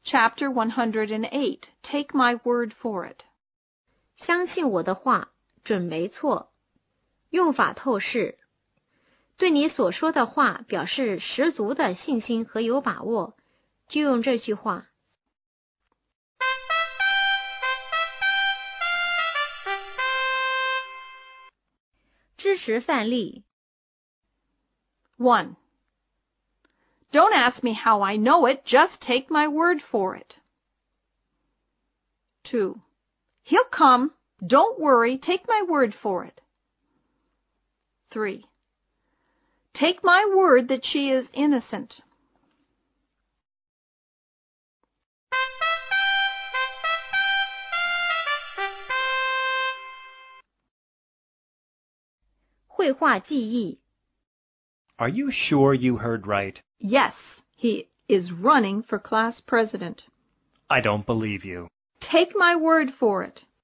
Chapter 108, Take my word for it. 相信我的话，准没错。用法透视。对你所说的话表示十足的信心和有把握，就用这句话。知识范例 1. Don't ask me how I know it, just take my word for it. 2. He'll come. Don't worry, take my word for it. 3. Take my word that she is innocent. 绘画记忆 Are you sure you heard right? Yes, he is running for class president. I don't believe you. Take my word for it.